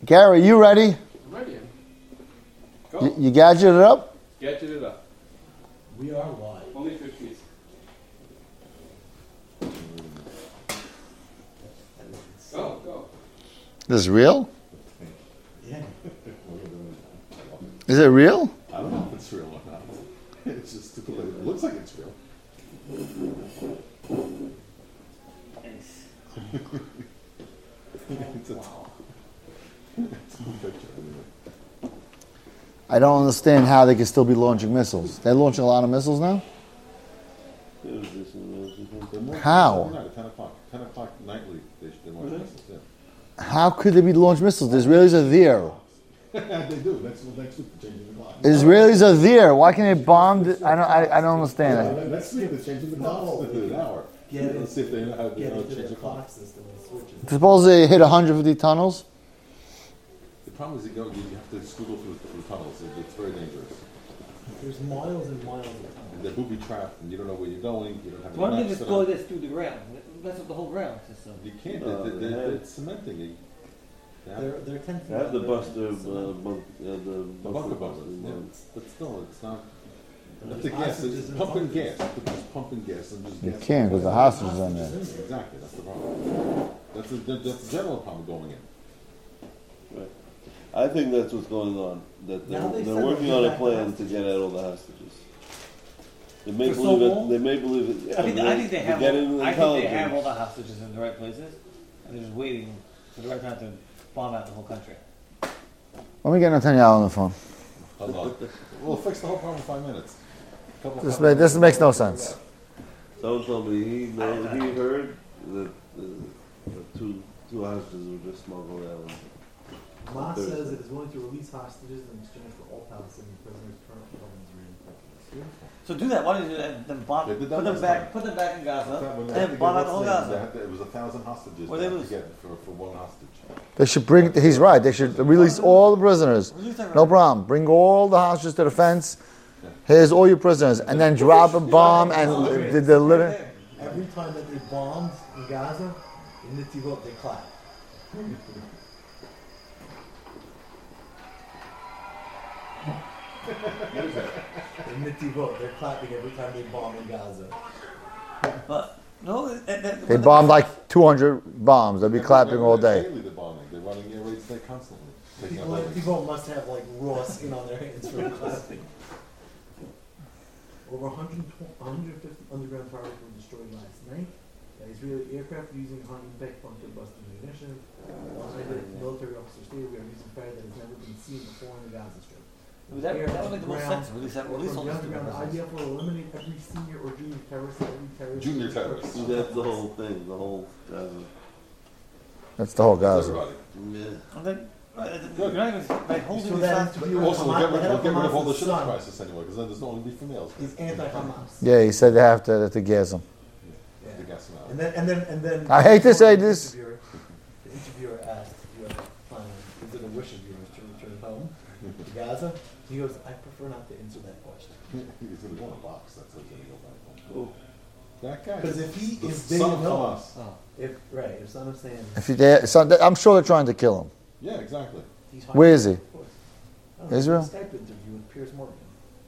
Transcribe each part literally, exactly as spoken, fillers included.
Gary, you ready? I'm ready. Go. You, you gadgeted it up? Gadget it up. We are live. Only fifties. Go, go. This is real? Yeah. Is it real? I don't know if it's real or not. It's just it looks like it's real. it's a, Wow. it's a picture. Anyway. I don't understand how they can still be launching missiles. They're launching a lot of missiles now? They're more- How? Every night at ten o'clock. ten o'clock nightly. They, they launch Really? missiles. Yeah. How could they be launch missiles? The Israelis are there. they do. Next, next week they're changing the clock. Israelis are there. Why can't they bomb? The, I don't. I, I don't understand it. Yeah, next week they're changing the clock to an hour. Get it. Let's see if they know how to Get uh, into change the the clock. clock system and switch it. Suppose they hit one hundred fifty tunnels. The problem is you go, you have to scoodle through, through tunnels. It, it's very dangerous. There's miles and miles of tunnels. And they're booby trapped, and you don't know where you're going. You don't have. Why any don't they maps just set up. go this through the ground? That's what the whole ground system. You can't. No, they, they, they they, have- it's cementing. You, they have- They're, they're ten feet. I have the up. buster, It's uh, not- bunk, uh, the the bunker bunker busters, busters. yeah. Yeah. But still, it's not. and If there's the gas hostages is and pumping bunkers. gas, if it's pumping gas and just You gas. can't because the hostages are in there. Exactly, that's the problem. That's the, that's the general problem going in. Right. I think that's what's going on. That they're, Now they they're said working they'll on get a back plan the to get at all the hostages. They may For so believe it. long? They may believe it. Yeah, I think, they, I think they have. They're getting All, I think they have all intelligence. the hostages in the right places, and they're just waiting for the right time to bomb out the whole country. Let me get Netanyahu on the phone. Hold on. We'll fix the whole problem in five minutes. Couple This, couple- ma- this makes no sense. Someone told me he know, he heard that uh, the two two hostages were just smuggled out. Hamas Thursday. says it is willing to release hostages in exchange for all Palestinian prisoners currently held in Israeli prisons. So do that. Why don't you uh, then bomb? They did that Put them last back. time. Put them back in Gaza, When and they had to then get bomb out what's the whole the name? They Gaza. had to- It was a thousand hostages Well, they they had to lose. get for, for one hostage. They should bring. He's right. They should release all the prisoners. Release them. No problem. Bring all the hostages to the fence. Here's all your prisoners, and then drop a bomb and did the living. Every time that they bombed in Gaza, in Netivot they clap. In Netivot, they're clapping every time they bomb in Gaza. But no, uh, uh, They bombed like two hundred bombs. They'll be clapping all day. Daily they're bombing. They're running air raids there constantly. Taking out People at buildings. Netivot must have like raw skin on their hands from clapping. Over one hundred fifty underground towers were destroyed last night. Uh, Israeli aircraft using Honey-Beck bunker busted munition. Allied military officers stated we are using fire that has never been seen before in the Gaza Strip. that, that would make the most Ground- sense. Release that. Release all From these the underground, the I D prisoners. F will eliminate every senior or junior terrorist, every terrorist. Junior terrorist. See, that's the whole thing. The whole. Uh, That's the whole Gaza. Everybody. yeah. And then, uh, you're not even like holding So these that hostages. interview with Also, we'll Hamas- get rid, the head we'll of get rid of all the Hamas's shit son crisis anyway, because then there's no only be females. is anti-Hamas. Yeah, he said they have to, they have to gas them. Yeah. The gas them out. And then, and then, and then. I hate to say the this. interviewer- The interviewer asked if you ever plan to consider wishing viewers to return home to Gaza. He goes, I prefer not to answer that question. He's going to go in a box. That's what's going to go back home. Cool. That guy. Because if he, the if they son of know, Hamas. Oh. if right, if son of Sam, If you, they, so they- I'm sure they're trying to kill him. Yeah, exactly. he's Where is he? Of course. Oh, Israel? A Skype interview with Piers Morgan.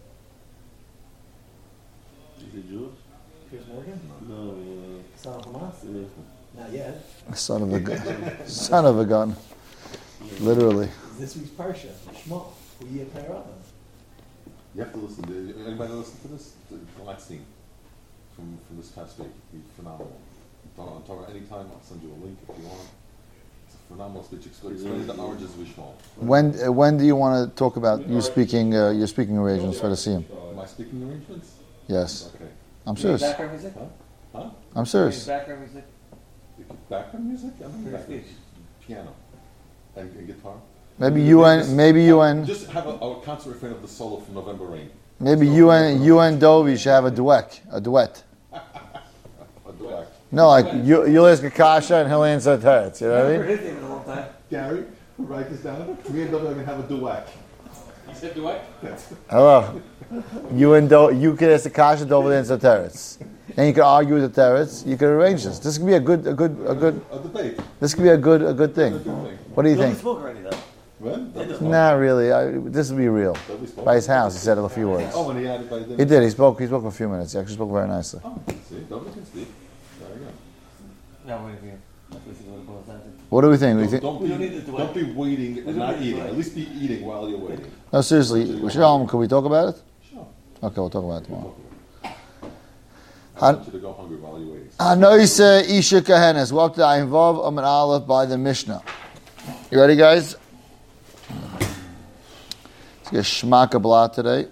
Is he Jewish? Piers Morgan, No. son of Hamas. Uh, yeah. Not yet. Son of a gun. Son of a gun. Literally. This week's parsha, Shmuel. Who ye Parah? You have to listen. To, anybody listen to this? Gladstein from, from this past week. He's phenomenal. Talk, talk anytime. I'll send you a link if you want. It's a phenomenal speech. Explains the oranges of Ishmael. When uh, when do you want to talk about you speaking uh, your speaking arrangements for the Siyum? Am I speaking arrangements? Yes, Okay. I'm serious. Background music. Huh? Huh? I'm serious. Background music. Background music? I don't For know your background. speech. Piano. And, and guitar. Maybe you and maybe you and Just have a, a concert refrain of the solo from November Rain. maybe you and you and Dovey should have a duet. A duet. A duet. No, like you you'll ask Akasha and he'll answer Teretz. You know what I Never mean? heard him in a long time. Gary, write this down. Me and Dovey are going to have a duet. He said, do I? Hello. You and Do- you could ask the kasha, Dovid answer the teretz. Then you could argue with the teretz. You could arrange this. This could be a good, a good, a good. A debate. This could be a good, a good A thing. good thing. What do you You only think? spoke already though. When? Don't we Not really. I, this would be real. Don't we spoke? By his house, he said a few words. Oh, when he had it by the He did. He spoke. He spoke for a few minutes. He actually spoke very nicely. Oh, see, David can speak. There you go. No, wait for you. That's what it boils down to. What do we think? We Don't, think. don't, We don't be, need to don't be waiting We and don't not need to eating. wait. At least be eating while you're waiting. No, seriously. Shalom, can we talk about it? Sure. Okay, we'll talk about it tomorrow. I want you to go hungry while you're waiting. Hanoise Isha Kahenes. We're up to Ayin Vav Amid Aleph by the Mishnah. You ready, guys? Let's get Shema Kabbalah today.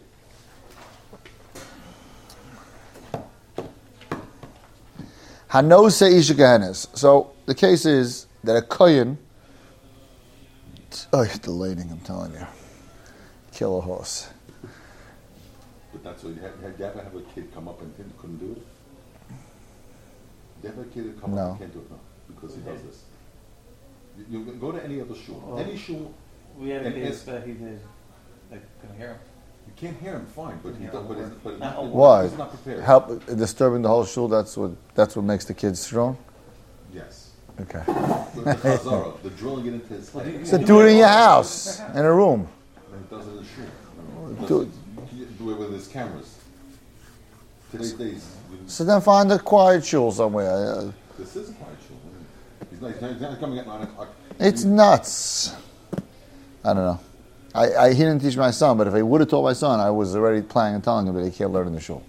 Hanose Isha Kahenes. So the case is that a kohen. Oh, the lighting, I'm telling you. Kill a horse. But that's what you had. Had you ever have a kid come up and didn't- couldn't do it? You ever have a kid that come No. up and can't do it? No, because he does this. You, you go to any other shul. Oh. Any shul, We had a And case it's- that he did. I couldn't hear him. you can't hear him fine, but he Yeah, does, but, he's, but he's not not, a Why? he's not prepared. Help disturbing the whole shul. That's what. That's what makes the kids strong. Yes. Okay. But the chazara, the drilling it into his head. So do it in your house, in a room. And he does it in the shul. Do it. Do it with his cameras. Today's days, So then find a quiet shul somewhere. Uh, this is a quiet shul. He's not, he's not, he's not coming at nine o'clock. It's nuts. I don't know. I, I he didn't teach my son, but if I would have taught my son, I was already planning and telling him that he can't learn in the shul.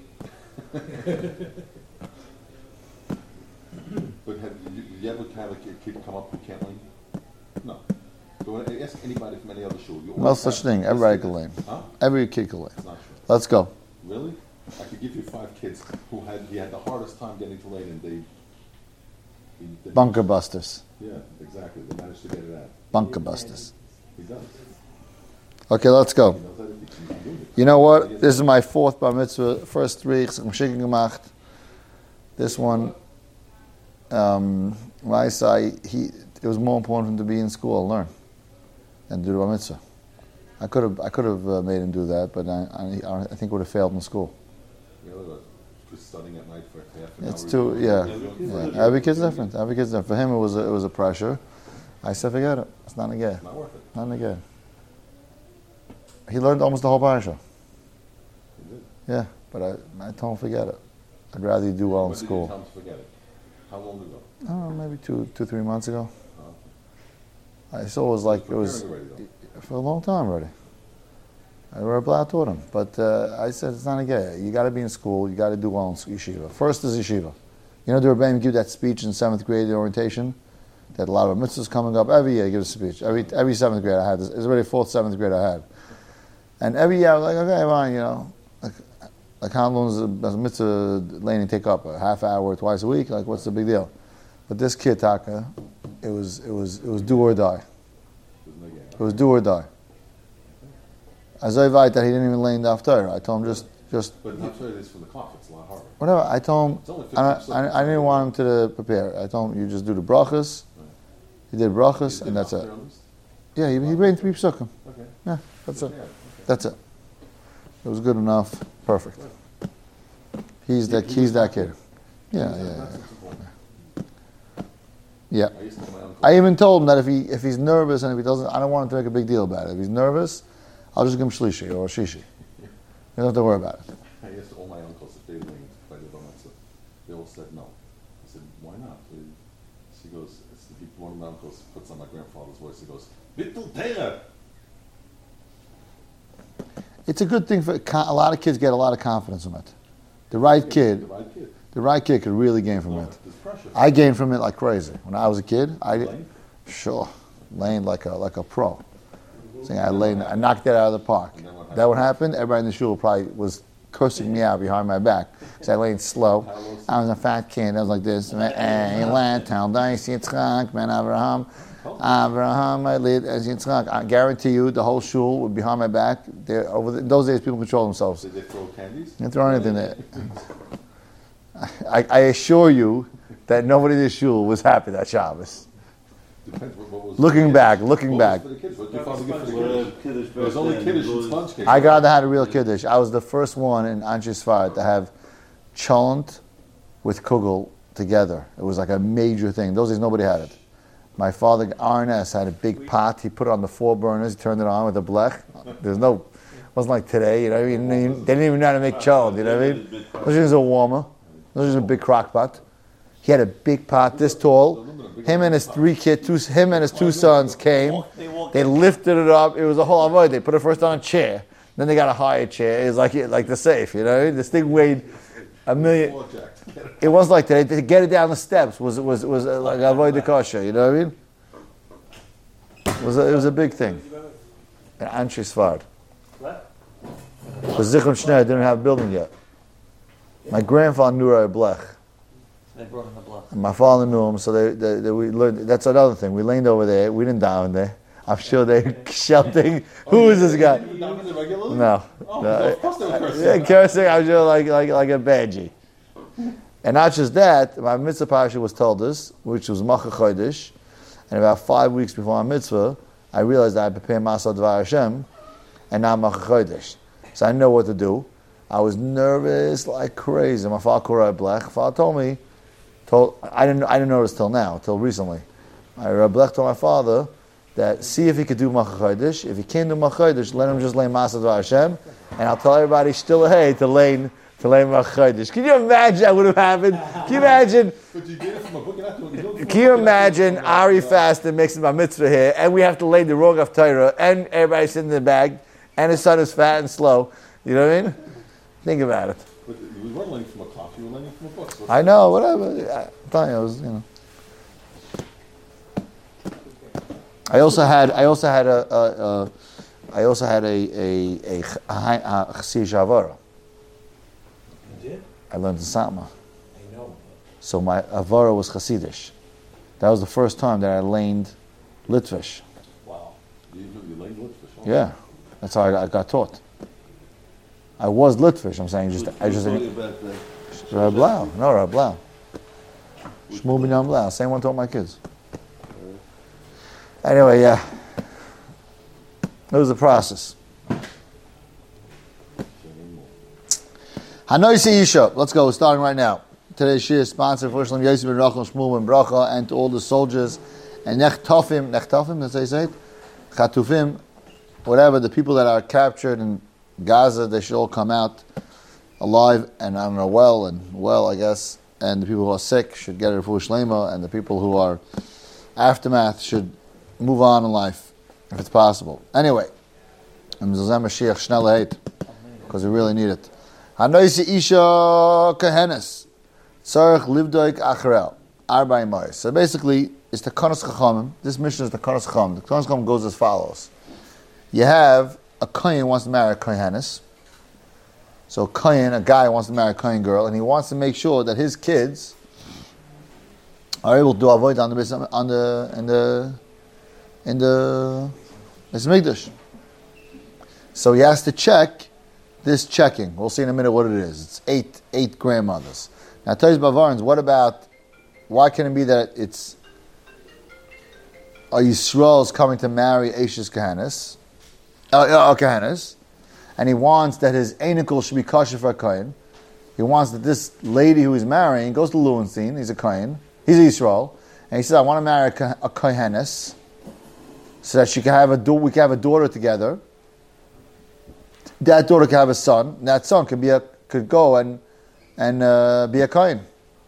But have you, you ever have a kid, kid come up who can't lean? No. Go and ask anybody from any other shul. You No always such have- thing. Everybody can learn. Huh? Every kid can learn. It's not true. Let's go. Really? I could give you five kids who had he had the hardest time getting to lane, and they, he, they Bunker busters. Yeah, exactly. They managed to get it out. Bunker busters. He does. Okay, let's go. He knows everything. He can do it. You know what? This is my fourth bar mitzvah. First three, ich hab schicken gemacht. This one, um, when I say he, it was more important for him to be in school and learn than do the bar mitzvah. I could have, I could have uh, made him do that, but I, I, I think would have failed in school. You know, like, just studying at night for half an It's hour. too, yeah. Yeah. yeah. Every kid's different. Every kid's different. For him, it was a, it was a pressure. I said, forget it. It's not again. It's not worth it. Not again. He learned almost the whole parasha. He did. Yeah, but I, I told him forget it. I'd rather you do well in When did you school. tell him to forget it? How long ago? I don't know, maybe two, two, three months ago. Oh. I saw it was like it was Preparing already, though. for a long time already. I were Blau taught him, but uh, I said it's not a gay. You got to be in school. You got to do well in yeshiva. First is yeshiva. You know, the Rebbeim give that speech in seventh grade orientation. That a lot of mitzvahs coming up every year. He gives a speech every every seventh grade. I had this. It's already fourth seventh grade I had, and every year I was like, okay, fine, you know, like like how long does a, does a mitzvah laning take up? A half hour, twice a week? Like what's the big deal? But this kid Taka, it was it was it was do or die. There's no game. It was do or die. As I that he didn't even lay in the after. I told him just just But not sure it is from the clock. It's a lot harder. whatever. I told him It's only I, fifty I, I didn't want him to prepare. I told him you just do the brachas. He did brachas and that's it. Yeah, he, he made three psukim. Okay. Yeah, that's it. Yeah, okay. That's it. It was good enough. Perfect. He's that he's that kid. Yeah, yeah, That's yeah. what's important. Yeah. I used to tell my uncle. I even told him that if he if he's nervous and if he doesn't, I don't want him to make a big deal about it. If he's nervous, I'll just give him shlishi or shishi. You don't have to worry about it. I asked all my uncles if they leaned by the bar mitzvah. They all said no. I said, why not? They- She goes, it's the, one of my uncles puts on my grandfather's voice. He goes, Bittul Teira. It's a good thing for a lot of kids get a lot of confidence from it. The right The kid, right kid. the right kid could really gain from No, it. there's pressure. I gained from it like crazy. When I was a kid, I Lane? sure laned like a like a pro. Saying I laned, I knocked that out of the park. And then what That what happened? Everybody in the shul probably was cursing me out behind my back because I laned slow. How was I was a fat kid. I was like this. Eh, land, town, dice, Yitzchak, man, Abraham, Abraham. I lead as Yitzchak. I guarantee you, the whole shul would be behind my back. There, over the, those days, people control themselves. Did they throw candies? You can throw anything there. I, I assure you that nobody in the shul was happy that Shabbos. Depends what, what was Looking back, looking what back. Was for the kids? What did your father was a gift for the Well, Kiddush. Kiddush It was back only then, Kiddush it and was- sponge cake. I got to have a real kiddush. I was the first one in Anshe Sfard to have cholent with kugel together. It was like a major thing. Those days nobody had it. My father, R N S, had a big pot. He put it on the four burners. He turned it on with a blech. There's no, it wasn't like today. You know, what I mean? They didn't even know how to make cholent. You know what I mean? Those was a warmer. Those was a big crock pot. He had a big pot this tall. Him and his three kids, two, him and his two sons came. They lifted it up. It was a whole avoid. They put it first on a chair. Then they got a higher chair. It was like like the safe. You know, this thing weighed a million. It was like that. To get it down the steps was was was uh, like avoid the kosher. You know what I mean? It was a, it was a big thing. In Anshe Sfard. What? Because Zichron Shner didn't have a building yet. My grandfather knew Rabbi Blech. They brought in the block. And my father knew him, so they, they, they we learned. That's another thing. We leaned over there. We didn't down there. I'm sure they're shouting, "Who is this guy?" No. Oh, no. of course they were cursing. Yeah, cursing. I'm sure like like like a badgie. And not just that, my mitzvah parasha was told us, which was Macha Chodesh, and about five weeks before our mitzvah, I realized I had prepared Masad Dvar Hashem, and now Macha Chodesh. So I didn't know what to do. I was nervous like crazy. My father called Rabbi Blech. My father told me, told I didn't I didn't notice till now, till recently. My Rabbi Blech told my father that see if he could do Macha Chodesh. If he can't do Macha Chodesh, let him just lay Masad Dvar Hashem, and I'll tell everybody still hey to lay to lay Macha Chodesh. Can you imagine that would have happened? Can you imagine? But you did it from a book, you're not doing it. Can you imagine Ari fasting makes my mitzvah here, and we have to lay the wrong of Torah, and everybody's sitting in the bag, and his son is fat and slow. You know what I mean? Think about it. But we weren't learning from a clock, you were learning from a book. So I know, whatever. I'm telling you, I was, you know. I also had, I also had a, a, a I also had a a a, a, a Chassidish Avara. You did? I learned in Satma. I know. So my Avara was Chassidish. That was the first time that I laned Litvish. Wow. you, you learned Litvish. Oh. Yeah, that's how I got, I got taught. I was Litvish. I'm saying just I just Who's didn't. talking about that? Rab Blau, no Rab Blau. Shmuel Binyan Blau, same one taught my kids. Anyway, yeah, it was a process. Hanoisi Isha. Let's go. We're starting right now. Today's shir is sponsored for Shalom Yosef ben Rachel, Shmuel ben Bracha, and to all the soldiers and Nechtofim, Nechtofim, that's how you say it, Chatufim, whatever, the people that are captured in Gaza, they should all come out alive and I don't know well and well, I guess. And the people who are sick should get a refuah shlema, and the people who are aftermath should move on in life if it's possible. Anyway, because we really need it. Hanoisi Isha Kahenes. Tzarech Livdoik Acharel. Arba'im Mois. So basically, it's the Kanas Chachamim. This mission is the Kanas Chachamim. The Kanas Chachamim goes as follows. You have a Kohen wants to marry a Kohenes. So a Kohen, a guy wants to marry a Kohen girl, and he wants to make sure that his kids are able to do avoid on the on the in the in the Beis Mikdash. So he has to check this checking. We'll see in a minute what it is. It's eight eight grandmothers. Now, Toys Bavarans, what about, why can it be that it's, are Yisrael's coming to marry Ashes Kahanis, uh, uh, Kahanis, and he wants that his Einikul should be kosher for a Kohen. He wants that this lady who he's marrying goes to Lewenstein, he's a Kohen, he's Yisrael, and he says, I want to marry a, a Kohenis, so that she can have a do- we can have a daughter together. That daughter can have a son, and that son could be a, could go and and uh, be a Kohen.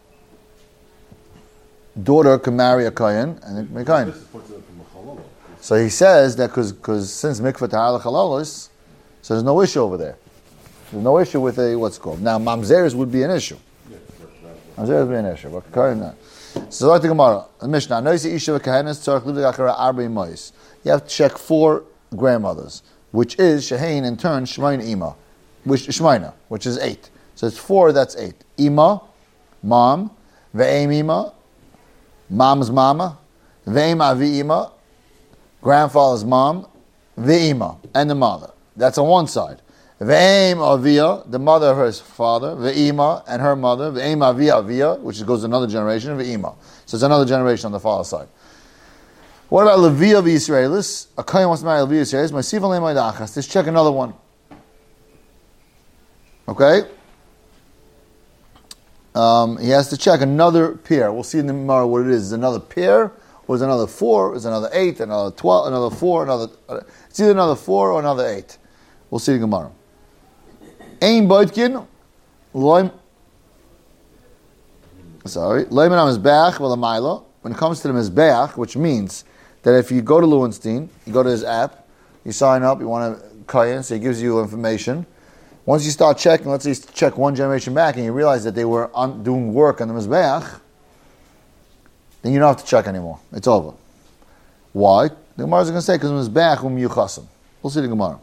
Daughter can marry a Kohen and be a Kohen. So he says that because since mikvah tahar l'chalalos, so there's no issue over there. There's no issue with a what's called now mamzeres would be an issue. Mamzeres would be an issue, but Kohen not. So like the Gemara, the Mishnah, Noisi Isha v'Kahenes tzarich livdei achara arba'im mois. You have to check four grandmothers, which is shehein in turn shemayin ima, which shemaina, which is eight. So it's four, that's eight. Ima, mom, ve'em ima, mom's mama, ve'em avi ima, grandfather's mom, ve'ima, and the mother. That's on one side. Ve'em avia, the mother of her father, ve'ima, and her mother, ve'em avia avia, which goes to another generation, ve'ima. So it's another generation on the father's side. What about Levi of Yisraelis? A kohen wants to marry Levi of Yisraelis. My sifan le'may da'achas. Let's check another one. Okay? Um, he has to check another pair. We'll see in the Gemara what it is. Is it another pair? Or is it another four? Is it another eight? Another twelve? Another four? Another? Uh, it's either another four or another eight. We'll see in the Gemara. Ein boitkin loim. Sorry, loim on mizbeach v'lamayla. When it comes to the mizbeach, which means that if you go to Lewenstein, you go to his app, you sign up, you want to kohen, so he gives you information. Once you start checking, let's say you check one generation back, and you realize that they were on, doing work on the mizbeach, then you don't have to check anymore. It's over. Why? The Gemara is going to say because mizbeach um yuchasim. We'll see the Gemara.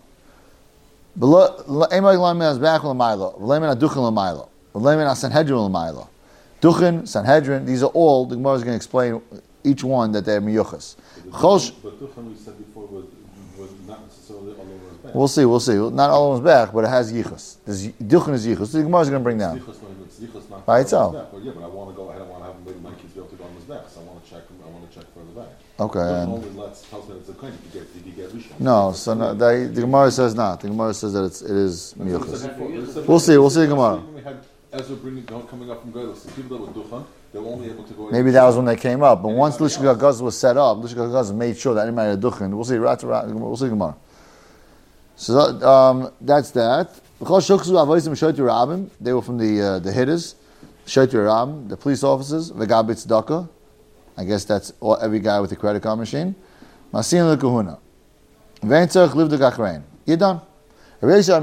Duchen, Sanhedrin, these are all, the Gemara is going to explain each one that they're miyuchas. But Duchen, we said before, was, was not necessarily all over his back. We'll see, we'll see. Not all of them back, but it has yichus. Duchen is yichus. The Gemara is going to bring down. By itself. But yeah, but I want to go ahead, I want to have maybe my kids be able to go on his back, so I want to check, I want to check further back. Okay. Duchen And only lets, tells me it's a kohen if you get, if you get rishon. no, so no, they, the Gemara says not. The Gemara says that it's, it is That's what we miyuchas. said before. We said We'll see, we'll see the Gemara. We had Ezra bringing, coming up from Golos. The people that were Duchen, they were only able to go. Maybe that was when they came up. But once Lishka Gaz was set up, Lishka Gaz made sure that anybody had a duchen. We'll see, rat, rat, we'll see Gemara. So um, that's that. They were from the uh, the hitters, Shoyter Rabim, the police officers, Vegabit Tzedakah. I guess that's all, every guy with a credit card machine. Masin lekahuna. Veintzach live the gachrein. You're done. We'll see what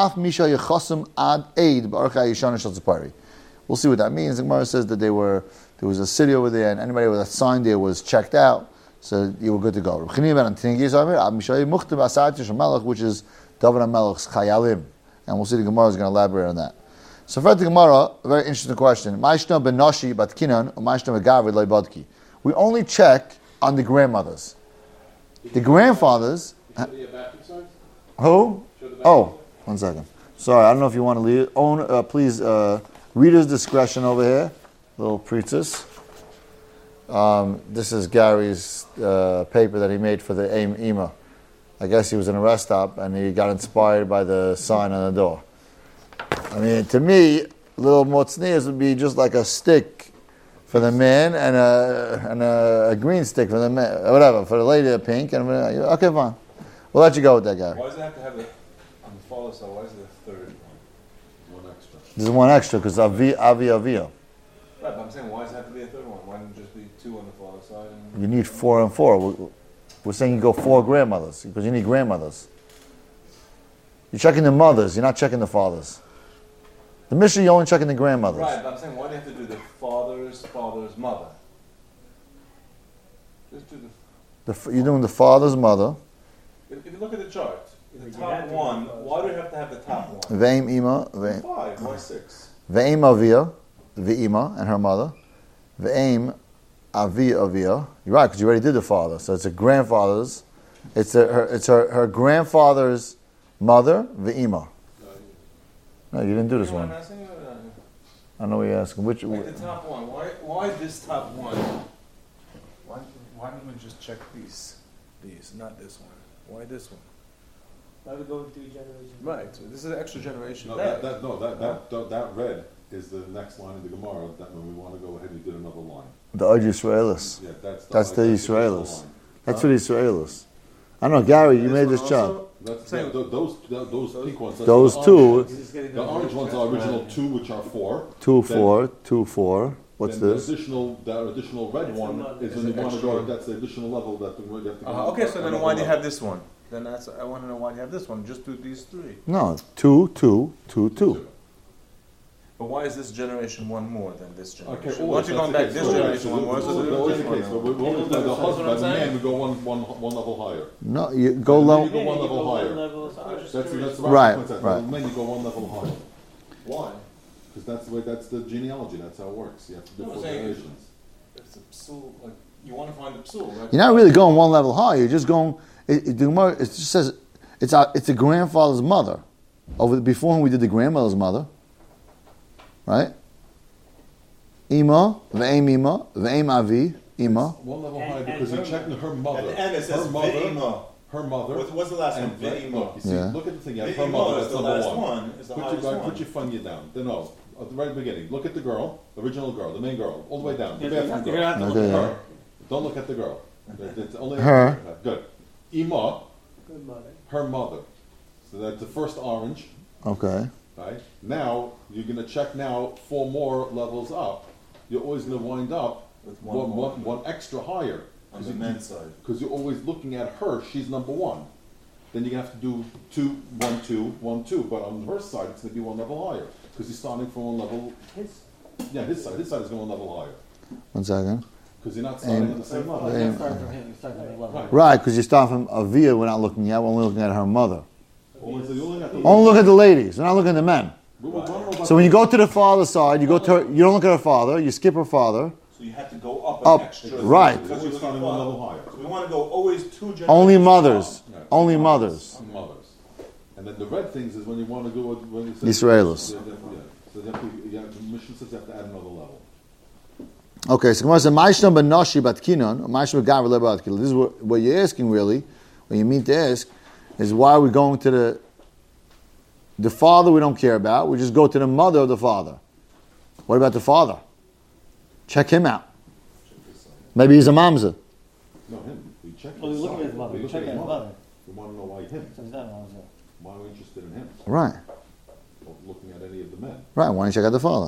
that means. The Gemara says that they were there was a city over there, and anybody with a sign there was checked out, so you were good to go. Which is David HaMelech's Chayalim, and we'll see the Gemara is going to elaborate on that. So for the Gemara, a very interesting question. We only check on the grandmothers. The grandfathers. Who? Oh, one second. Sorry, I don't know if you want to leave. Own, uh, please, uh, reader's discretion over here. Little preachers. Um, this is Gary's uh, paper that he made for the AIM E M A. I guess he was in a rest stop and he got inspired by the sign on the door. I mean, to me, little motznias would be just like a stick for the man and a and a, a green stick for the man, whatever, for the lady a pink. And okay, fine. We'll let you go with that guy. Why does it have to have the, on the follow side, why is it the third one? One extra. There's one extra because avi avi avia. Right, but I'm saying, why does it have to be a third one? Why didn't it just be two on the follow side? And You need four and four. We're- We're saying you go four grandmothers because you need grandmothers. You're checking the mothers. You're not checking the fathers. The Mishnah, you're only checking the grandmothers. Right, but I'm saying, why do you have to do the father's father's mother? Just do the. The, f- you're doing the father's mother. If, if you look at the chart, the You top had to do one, the father's why do we have to have the top one? Ve'im ima. Ve'im Five, why six? ve'im avia. Ve'ima and her mother. Ve'im avia avia. You're right because you already did the father. So it's a grandfather's. It's a, her. It's her, her grandfather's mother. Ve'ima. No, you didn't do this You know what one. I'm asking you? Uh, I know what you're asking. Which? Like the top one. Why? Why this top one? Why? Why don't we just check these? These, not this one. Why this one? Why we go three generations? Right. So this is an extra generation. No, back. that, that, no, that, that, that, that red is the next line of the Gemara. That when we want to go ahead and do another line. The Od Yisraelis. Yeah, that's the, That's the additional Israelis. line. That's for the Israelis. I don't know, Gary. You This made one this chart. also? That's Same. yeah, th- those th- those pink ones. that's Those the two. orange ones. He's getting The orange ones are original two, which are four. Two, Then- four, two, four. What's then this? The additional, the additional red That's one another- is It's when you an want to extra go. one. That's the additional level that we have to go. Uh, okay, so then another why do you level. have this one? Then that's I want to know why you have this one. Just do these three. No, two, two, two, two. But why is this generation one more than this generation? Okay, Why always, don't you that's go the back case. this generation So one more? that's So do always this the one case. But now. we we You the know, that's what husband, I'm the man, saying. we go one one one level higher. No, you go And then low. you go one level higher. Level, That's that's the Right, concept. right. The men you go one level higher. Why? Because that's the way. That's the genealogy. That's how it works. You have to do No, four I'm saying- generations. It's a psul. Like you want to find the psul, right? You're not really going one level high. You're just going. It, it, the Gemara, it just says it's a, it's a grandfather's mother. Over before when we did the grandmother's mother, right? Ima ve'em ima ve'em avi Ima. One level And- higher and because you're her checking her At mother. the end it says her mother. Ve'ima. Her mother. What, what's the last one? And right, Ve'ima. look, you see, Yeah. look at the thing. Yeah, her Ve'ima mother. is That's the number last one. one. Is the Put your, highest right, one. put your funya down. Then no, at the very beginning. Look at the girl, the original girl, the main girl, all the way down. The You're bathroom gonna have to girl. look Okay, at yeah. Her. Don't look at the girl. It's only Her. Good. Ima, Good mother. her mother. So that's the first orange. Okay. Right? Now, you're going to check now four more levels up. You're always going to wind up With one one, more. one, one extra higher. On the men's side. Because you're always looking at her, she's number one. Then you're going to have to do two, one, two, one, two. But on her side, it's going to be one level higher. Because he's starting from one level, His. yeah, his side. His side is going one level higher. One second. Because you're not starting Aim. at the same Oh, level. you start from him. You start from the level. Right. Right, because you start from Avia, we're not looking at, we're only looking at her mother. Always, you only got the Only look at the ladies, we're not looking at the men. We were wondering about So when you go to the father's side, you go to her, you don't look at her father, you skip her father. So you have to go up an Up, extra. right. Because We're you're starting looking one for- level higher. So we want to go always two generations. Only mothers. up. Yeah. Only mothers. Mothers. And then the red things is when you want to go with when you say Israelis. Yeah, yeah, yeah. So you have to, you have to, mission says you have to add another level. Okay, so Gemara says, "Ma'ishna ben Nashi bat Kinon, Ma'ishna ben Gavra bat Kinon." This is what, what you're asking, really. What you mean to ask is why are we going to the the father? We don't care about. We just go to the mother of the father. What about the father? Check him out. Maybe he's a mamza. No, him. We check Well, we his look at side. his mother. We We look check at at his his mother. mother. We want to know why him. So he's not one of those. Why are we interested in him? Right, Or looking at any of the men. right. Why don't you check out the father,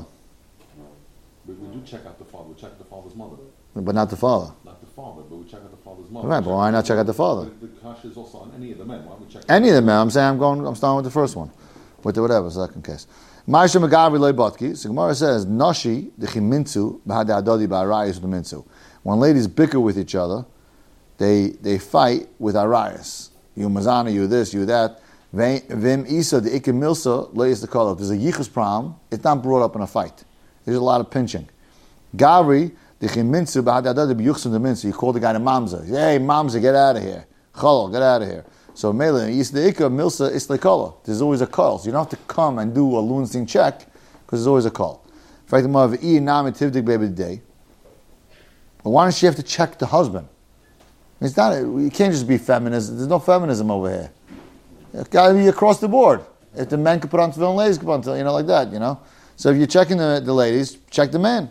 We, we do check out the father. We check the father's mother. but not the father? Not the father, but we check out the father's mother. Right, but why not check out the father? The, the kasha is also on any of the men. Why don't we check Any of them, man. I'm saying I'm going. I'm starting with the first one, with the whatever second case. Ma'ashem Megavri loy batki. So Gemara says Nashi dechimintu b'had adadi ba'arayis u'demintu. When ladies bicker with each other, they they fight with arayis. You mazana, you this, you that. Vim isa the ikim milsa lays the call. If there's a yichus problem, it's not brought up in a fight. There's a lot of pinching. Gavri dechimintu b'had adadi b'yuchsim demintu. You call the guy the mamza. Hey mamza, get out of here. Chalal, get out of here. So Mele, Yisdeika, Milsa, Islekola. There's always a call. So you don't have to come and do a Lunstein check, because there's always a call. In fact, the mother of E Nam Tivdik baby today. But why does she have to check the husband? It's not, you can't just be feminist. There's no feminism over here. It's got to be across the board. If the men can put on tefillin, ladies can put on tefillin, you know, like that, you know. So if you're checking the, the ladies, check the men.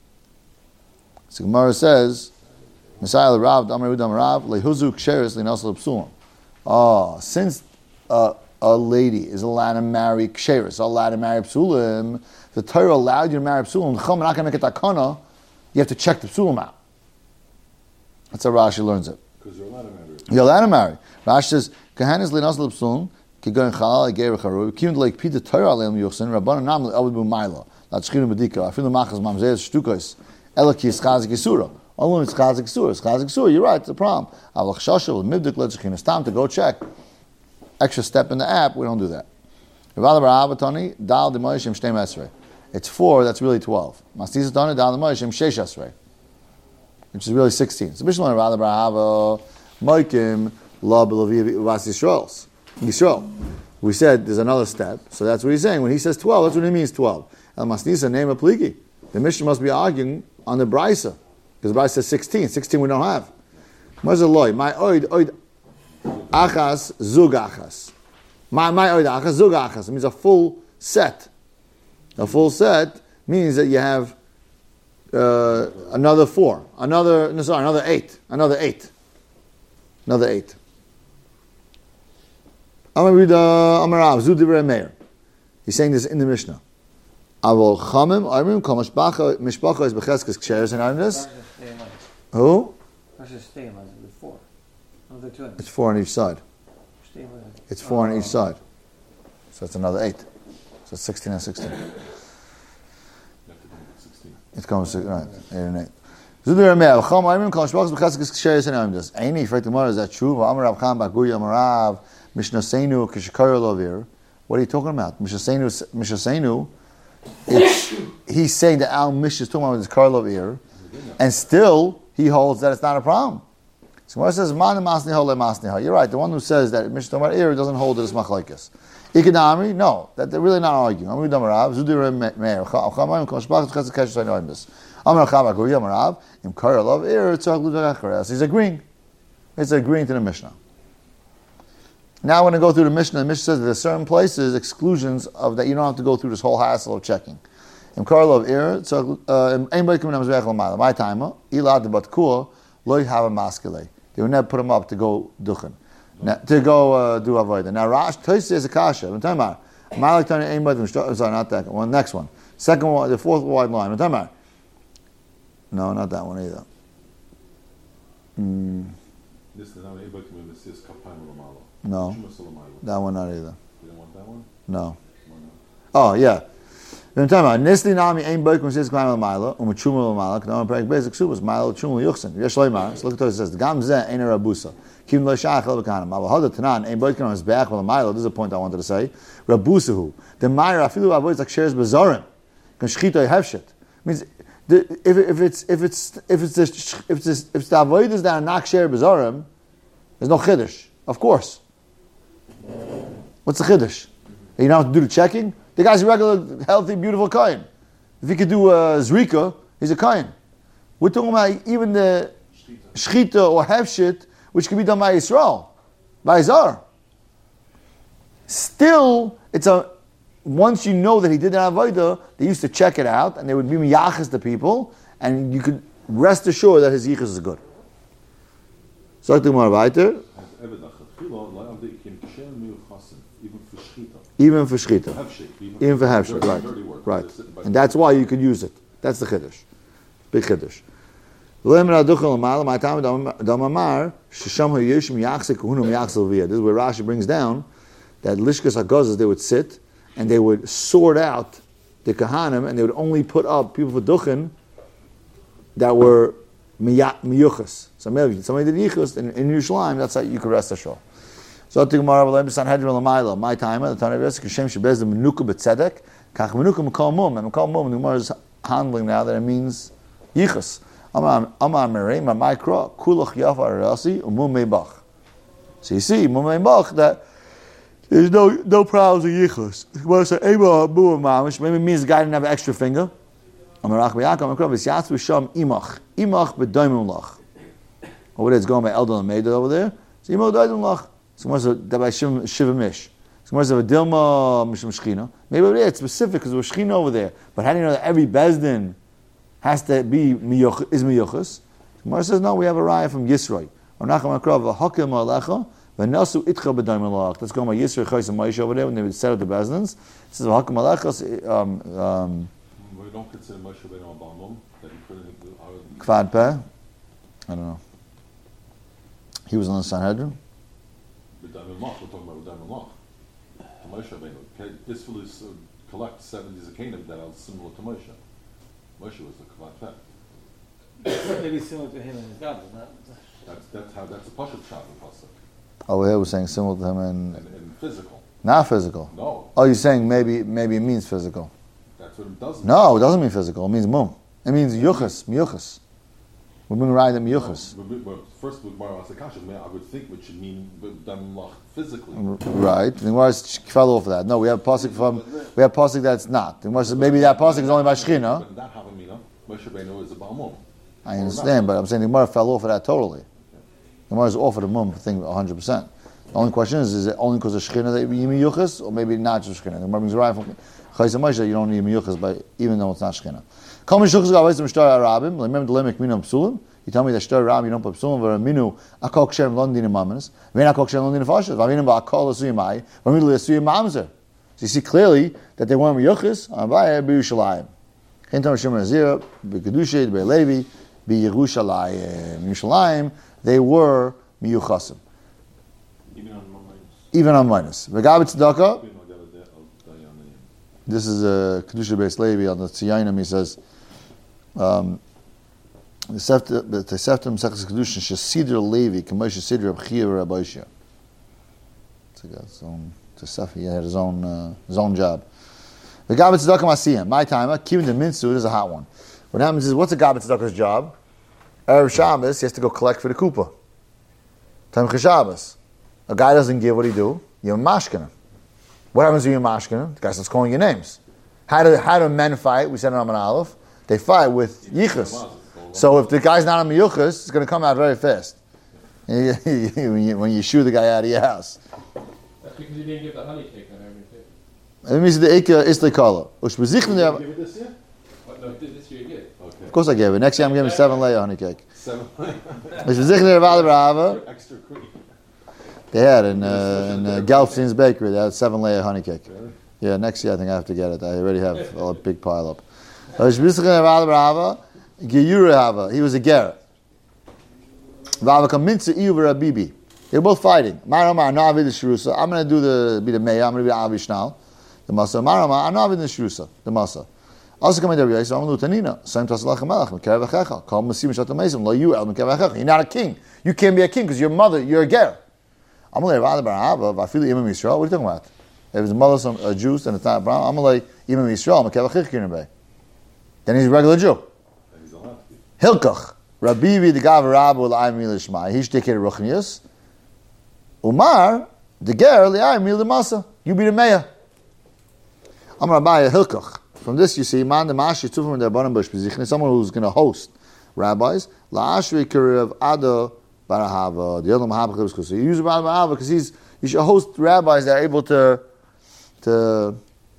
So Gemara says, Messiah Rav, Damar Udam Rav, Lehuzu Ksheris, Linasal Psulam. Oh, since uh, a lady is allowed to marry ksheris, allowed to marry psulim, the Torah allowed you to marry psulim, the Chum not going to make a takana, you have to check the psulim out. That's how Rashi learns it. Because you're allowed to marry. You're allowed to marry. Rashi says, Kahanis linasal psulim, kigoyin chalal, geir charu, kim like pita Torah aleim yuchsin, rabbanan nam le'avad bu maila, latschinu bedika, afilu machas mamzeres shtukos, elaki ischazik yisura. Only it's chazik sur. It's chazik sur. You're right. It's a problem. Avlach shashav mibdik letzichin. It's time to go check. Extra step in the app. We don't do that. Dal demoyishim shtei esrei. It's four. That's really twelve. Mastis tani dal demoyishim sheish esrei, which is really sixteen. So Bishlam Rava Brahava Moikim La Belavi Vas Yisrael's Yisrael. We said there's another step. So that's what he's saying. When he says twelve, that's what he means twelve. El Masnisa name a pligi. The Mishnah must be arguing on the Brisa. Because the Brisa says sixteen. sixteen we don't have. My oid, oid, achas, zug achas. My, my oid achas, zug achas. It means a full set. A full set means that you have uh, another four. Another, no, sorry, another eight. Another eight. Another eight. Amar Rida, Amar Rav, Zu Divrei Meir. He's saying this in the Mishnah. Avol chamim, Amrim, kol mishpacha, mishpacha is becheskes ksheres and Amris. Who? Versus stay in with four. No, they're twins. It's four on each side. Stay in It's four on each side. So it's another eight. So it's sixteen and sixteen. It comes to, right, eight and eight. Zudir Amir, Cham Ayrim, Kol Shbachs, B'chaskis Ksheres and Amdas. Aini, Freit Gemara, is that true? Amar Rav Cham, Baguya, Amarav, Mishnah Seinu, Kishakar Lovir. What are you talking about? Mishnah Seinu, Mishnah Seinu, it's, he's saying that Al Mishnah is talking about his Karlov ear, and still he holds that it's not a problem. So when it says Man Masniha Le Masniha, you're right. The one who says that Mishnah Mar ear doesn't hold it as machlekes. Ikadami, no, that they're really not arguing. Amri Damarav, Zudir Meir, Chamayim Kol Shbachs, B'chaskis Ksheres and Amdas. Amar Chava Guri Amar Rav, Im Kara Lov Ir Tzach Ludach Achares. He's agreeing. He's agreeing to the Mishnah. Now we're going to go through the Mishnah. The Mishnah says that there are certain places, exclusions of that you don't have to go through this whole hassle of checking. Im Kara Lov Ir Tzach Anybody coming on Mizrach L'mayla. My timer. Ilad Batkur Lo Have a Maskele. They would never put him up to go duchen. Now, to go uh, do avodah. Now Rash Tosi is a kasha. I'm talking about Malik Tanya Anybody. Sorry, not that one. Next one. Second one, the fourth wide line. I'm talking about. No, not that one either. Mm. No, that one not either. You don't want that one? No. Oh yeah. I'm talking about Nisli Nami Ein Boikum says K'mayim L'Mayla U'Mechumah L'Mayla K'nam Perek Basic Subas Mayla L'Chumah L'Yuchsin Yesh Loimar. So look at what it says. Gam Zeh Ein Rabusa Kim Lo Shach El B'Kanim Aval Hada Tanan Ein Boikum on his back L'Mayla. This is a point I wanted to say. Rabusahu the Mayra Afilu Avoid like shares Bazarim Can Shchito Yehevshit means the, if if it's if it's if it's the if it's if it's the avodas that are not share Bazarim, there's no chiddush. Of course. What's the chiddush? You don't have to do the checking. The guy's a regular, healthy, beautiful kohen. If he could do a zrika, he's a kohen. We're talking about even the shchita or hefshit, which can be done by Yisrael, by Zar. Still, it's a once you know that he did an avodah, they used to check it out, and they would be miyachas to people, and you could rest assured that his yichus is good. So I think more weiter. Even for shchita. Even for hefshit, right. Right. And that's why you could use it. That's the chiddush. Big chiddush. This is where Rashi brings down that lishkas hagazas, they would sit and they would sort out the kahanim, and they would only put up people for duchen that were miyuchas. So maybe somebody did yichus in, in Yerushalayim, that's how you could rest assured. So to Gemara, my time, the time of Kashem Shebez the Menuka B'Tzedek, Kach Menuka Mekal Mum, and Mekal Mum, the Gemara is handling now that it means Yichus. Amar Merei, my Mikra, Kulach Yafar Rasi, Umum Meibach. So you see, Umum Meibach, that there's no no problems with Yichus. The Gemara said, Eba Abu Mamish, maybe it means the guy didn't have an extra finger. Amar Rach B'Yakam, Amar Krav, V'Syatzu Sham Imach, Imach B'Doimim Lach. Over there, it's going by Eldon and Meida over there. So Imach B'Doimim Lach. So by Shiva Mish. So a Dilma Mishum Shechina. Maybe it's specific because there's Shechina over there. But how do you know that every Bezdin has to be miyuch, is miyuchas? Gemara says no. We have a raya from Yisroi. That's going by Yisroi Chayis and Maish over there when they would set up the Bezdins. It says Hakam Alechas. Um, um, we don't consider Moshe Rabbeinu Abamum that he couldn't. Kvad Peh. I don't know. He was on the Sanhedrin. B'Daimon Lach, we're talking about B'Daimon Lach. Moshe Rabbeinu, this will collect seventy zakenim that are similar to Moshe. Moshe was the Kavad Peh. Maybe similar to him and his God, but not. That's that's how that's a Pashat Shot in Pasuk. Oh, here we're saying similar to him in, and, and physical. Not physical. No. Oh, you're saying maybe maybe it means physical. That's what it doesn't. No, it doesn't mean physical. It means mum. It means yuchas, miyuchas. We're being right at miyuchas. No, but, but first, with Bar Asakasha, I would think it should mean B'Daimon Lach physically. Right. The Gemara fell off of that. No, we have pasuk from we have pasuk that's not. The Gemara says maybe that pasuk is only by Shechina. But that Havamina, Moshe Rabbeinu is a Ba'amum. I understand, but I'm saying the Gemara fell off of that totally. The Gemara is off of the mum thing one hundred percent. The only question is, is it only because of Shechina that you need miyuchas, or maybe not just Shechina? The Gemara brings right from Chayis and Moshe that you don't need miyuchas, but even though it's not Shechina. Kol mishluchas gavayis m'shtar arabim. Remember the lemek minam psulim. You tell me that shtar arabim you don't put psulim. V'raminu akol ksherim londin imaminus. V'en akol ksherim londin ifashas. V'aminu ba'akol asuyimai. V'aminu l'asuyim mamzer. So you see clearly that they weren't miyuchas. Abayeh b'Yushalayim. Hintam Shimon Azira b'Kedushit b'Levi b'Yerushalayim. Yerushalayim they were miyuchasim. Even on minus. Even on minus. V'gabit tzedakah. This is a Kedusha based Levi on the Tziyanim. He says, um, the Seftim Sechas Kedusha Shesidr Levi Kamosh Sidr Abchir Rabbeishia. So he got his own Tosef. He had his own uh, his own job. The Gabbat Tzedakah Masiyah. My time. Kivin the Minsu is a hot one. What happens is, what's a Gabbat Tzedakah's job? Erev Shabbos, he has to go collect for the kupa. Time Shabbos. A guy doesn't give, what do you do? You mashkana. What happens when you're mashkana? The guy starts calling your names. How do how do men fight? We said in Amman Aleph. They fight with yichus. So if the guy's not a miyuchas, it's going to come out very fast. when, you, when you shoo the guy out of your house. That's because you didn't give the honey cake on everything. Let me see the Eika is the color. Did you give it this year? What, no, this year you did. Okay. Of course I gave it. Next year I'm giving seven layer honey cake. Seven. They Extra cream. had in, uh, in uh, Galpstein's Bakery, they had seven layer honey cake. Yeah, next year I think I have to get it. I already have a big pile up. He was a ger. They were both fighting. I'm going to do the be the mayor. I'm going to be the avishnal. The masa. I'm not in the shrusa. The masa. Also come to Rabbi Yisrael. I'm Lutanina. Same tasalach melech. Mekav achecha. Kol masim shat amazim. Lo you el mekav achecha. You're not a king. You can't be a king because your mother. You're a ger. I'm going to Rabbi Barahava. Vafili imam Yisrael. What are you talking about? If his mother's a Jew and it's not Abraham, I'm going to imam Yisrael. Mekav achecha kinabay. Then he's a regular Jew. He's allowed to be. Hilkach. Rabbi the gav Rabbi l'ayim lishma. He should take care of ruchnius. Umar the ger l'ayim the masa. You be the mayor. I'm Rabbi Hilkach. From this, you see, man the mashi tufim the rabbanim bush position. Someone who's going to host rabbis. La'ashri karev ado barahava. The other mahabachim. So you use barahava because he's you should host rabbis that are able to to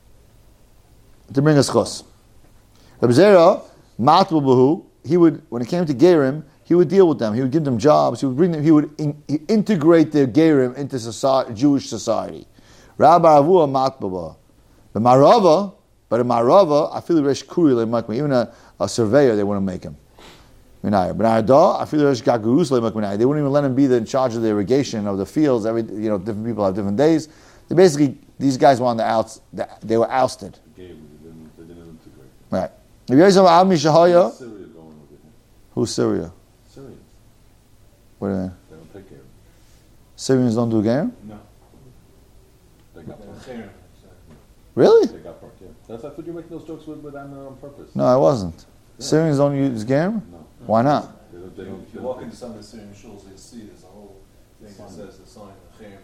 to bring us chos. Rabbi Zera matbu b'hu. He would when it came to gerim, he would deal with them. He would give them jobs. He would bring them. He would in, he integrate the gerim into society, Jewish society. Rabbi Avua matbu. But Marava, but in Marava, I feel the Resh Kuri le makme. Even a, a surveyor, they wouldn't make him. But Arda, I feel the Resh Gagurus le makme. They wouldn't even let him be the, in charge of the irrigation of the fields. Every you know, different people have different days. They basically these guys were on the outs. They were ousted. They didn't, they didn't integrate. Right. If you guys have Al Mishahaya, Syria going with it. who's Syria? Syrians. What do you mean? They don't take care of it. Syrians don't do gerim? No. They got part. Really? They got part, yeah. That's, I thought you were making those jokes with, with Anna on purpose. No, I wasn't. Yeah. Syrians don't use gerim? No. Why not? They don't, they don't, If they you don't walk take- into some of the Syrian shuls, you'll see there's a whole thing that says the sign of Chaim.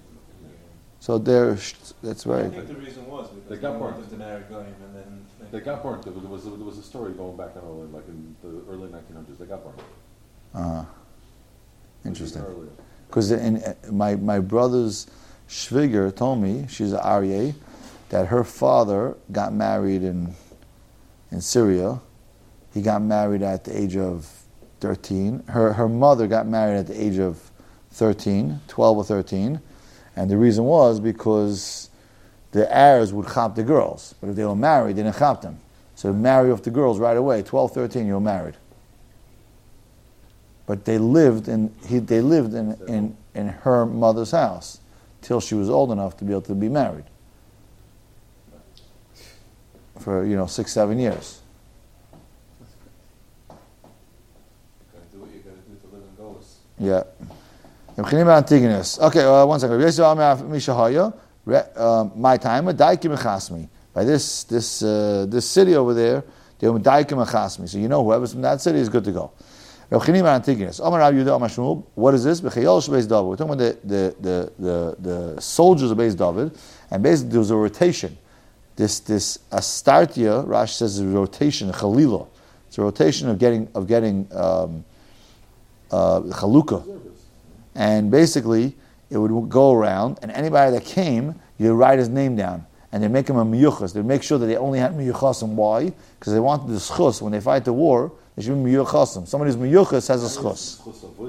So they're that's I right. think the reason was because They got they burnt. lived in Aragon and then They got burnt. There was, there was, there was a story going back in early, like in the early nineteen hundreds. They got burnt. Uh, interesting. Earlier. Because in, in my my brother's shviger told me, she's an Aryeh, that her father got married in in Syria. He got married at the age of thirteen. Her her mother got married at the age of thirteen, twelve or thirteen, and the reason was because the heirs would chop the girls, but if they were married, they didn't chop them. So marry off the girls right away. twelve, thirteen, you were married. But they lived in he, they lived in, in, in her mother's house till she was old enough to be able to be married for you know six, seven years. you gotta do what you gotta do to live in Golis. Yeah. Okay, uh, one second. Uh, my time, by this this uh, this city over there, they were so you know whoever's from that city is good to go. What is this? We're talking about the, the, the, the, the soldiers of Beis David, and basically there was a rotation. This this Astartia, Rashi says, is a rotation, a chalila. It's a rotation of getting of getting um, uh, chalukah, and basically it would go around, and anybody that came, you write his name down, and they make him a miyuchas. They make sure that they only had miyuchasim. Why? Because they wanted the schus when they fight the war. They should be miyuchasim. Somebody who's miyuchas has a schus.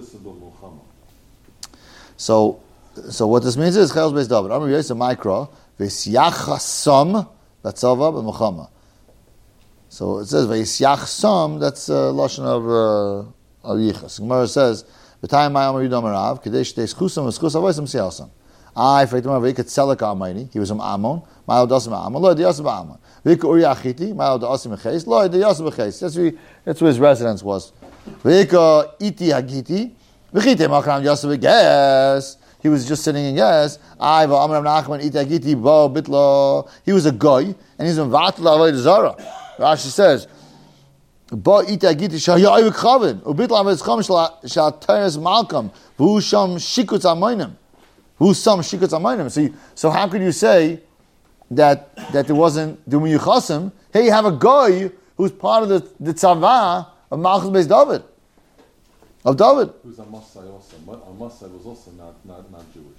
So, so what this means is Chayos Beis David. Amar Yosef Mikra v'Yisyachasam Batzava b'Muchama. So it says v'Yisyachasam. That's a uh, lashon of uh, of Yichas. Gemara says v'Tayim Ma'amar Yudam Rav Kadesh Teis Chusam v'Schus Avoisam Sialsam. I for Yitamar v'Yikat Selek Almighty. He was from Ammon. Ma'al Dasim Ammon. Lo Diyasim Ammon. V'Yik Uri Achiti. Ma'al Dasim Beches. Lo Diyasim Beches. That's where that's where his residence was. V'Yik Iti Hagiti. V'Chite Ma'akram Yasam Beches. He was just sitting in Yes. I v'Amram Nachman Iti Hagiti Bo Bitlo. He was a guy and he's in Vatla Avodah Zara. Rashi says. Ba ita giti shaya ayvik chavin ubitla v'escham shal teres malkam v'hu sham shikutz amaynim v'hu sam shikutz amaynim. So, so how could you say that that there wasn't dumiyuchasim? Hey, you have a guy who's part of the, the tzavah of Malchus Beis David. Of David. Who's Amasai also? Amasai was also not, not, not Jewish.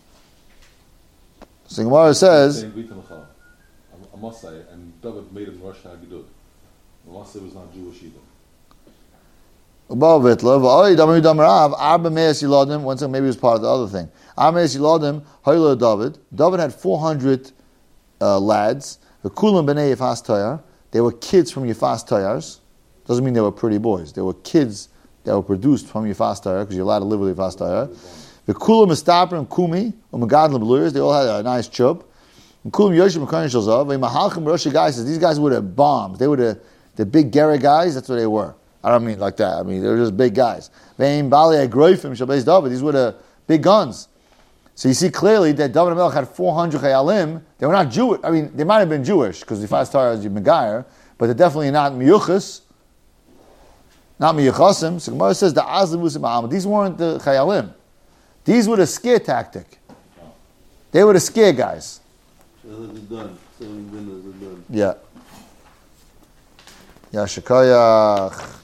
So Gemara says, Same Brit Michal. Amasai, and David made him Rosh HaGedud. Amasai was not Jewish either. above it, love. Oh, Damar Damarav, Arba Meis Yiladim. One second, maybe it was part of the other thing. Arba Meis Yiladim, Hoyle David. David had four hundred uh, lads. The Kulam Bnei Yifas Tayar. They were kids from Yifas Tayars. Doesn't mean they were pretty boys. They were kids that were produced from Yifas Tayar because you're allowed to live with Yifas Tayar. The Kulam Mistaper and Kumi, Umagadlim Bluyers. They all had a nice chub. And Kulam Yoshim Mekayin Shalzav. Mahalchim Rosh guys says these guys were the bombs. They were the the big Gera guys. That's what they were. I don't mean like that. I mean, they were just big guys. These were the big guns. So you see clearly that David HaMelech had four hundred chayalim. They were not Jewish. I mean, they might have been Jewish because the first Torah is Megayer, but they're definitely not miyuchas, not miyuchasim. So Gemara says the azlivusim ma'am. These weren't the chayalim. These were the scare tactic. They were the scare guys. Yeah. Yeah, Shekayach.